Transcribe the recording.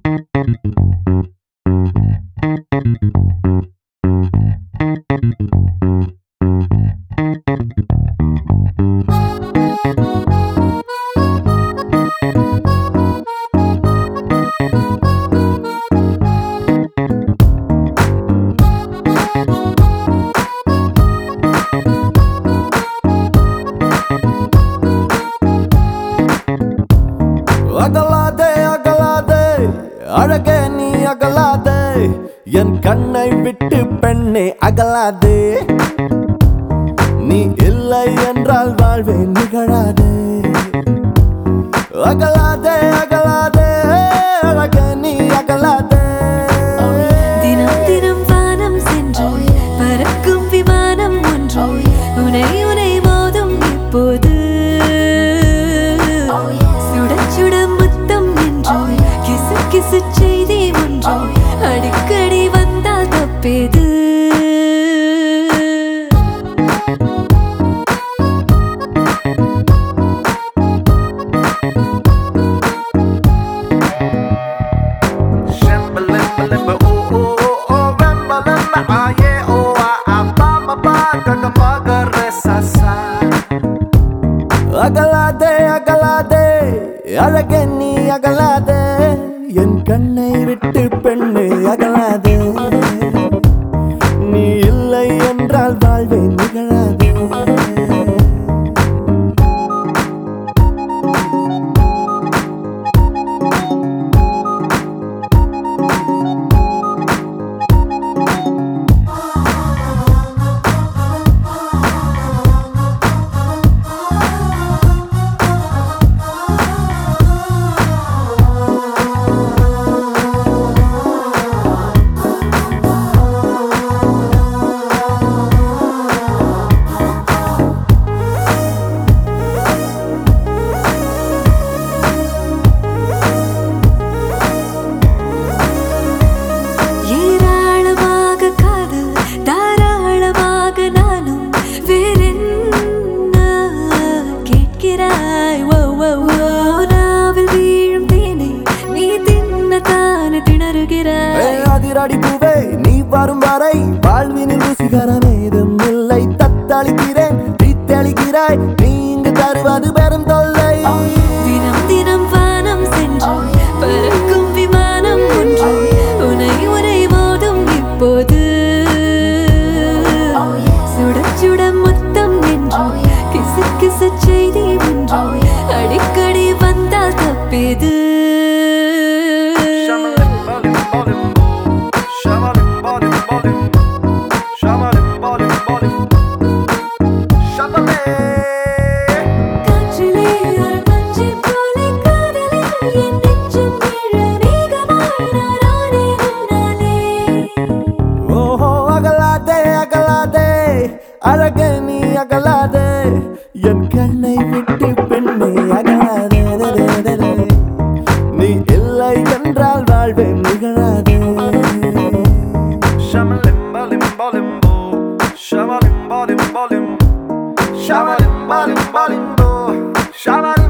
அகலாதே அகலாதே அழகே நீ அகலாதே என் கண்ணை விட்டு பெண்ணே அகலாதே நீ இல்லை என்றால் வாழ்வே நிகழாதே அகலாதே அகலாதே அழகே நீ அகலாதே தினம் தினம் வானம் சென்று பறக்கும் விமானம் ஒன்று உனை உனை மோதும் இப்போது சுட முத்தம் என்று கிசு கிசு செய்தி ஒன்று அடிக்கடி வந்தால் தப்பேது அகலாதே அகலாதே அழகே நீ அகலாதே என் கண்ணை விட்டு பெண்ணே அகலாதே நீ இல்லை என்றால் வாழ்வே நிகழாதே அதிரடி பூவே நீ வரும் வரை வாழ்வினில் ருசிகரமேதும் இல்லை தத்தளிக்கிறேன் தீத்தளிக்கிறாய் நீ இங்கு தருவது பெரும் தொல்லை தினம் தினம் வானம் சென்று பறக்கும் விமானம் ஒன்று உனை உனை மோதும் இப்போது சுட சுட முத்தம் என்று கிசு கிசு செய்தி ஒன்று அடிக்கடி வந்தால் தப்பேது அழகே நீ அகலாதே என் கண்ணை விட்டு பெண்ணே அகலாதே நீ இல்லை என்றால் வாழ்வே நிகழாதே ஷமலிம்பா லிம்பா லிம்போ ஷமலிம்பா லிம்பா லிம்போ ஷமலிம்பா லிம்பா லிம்போ ஷமலிம்பா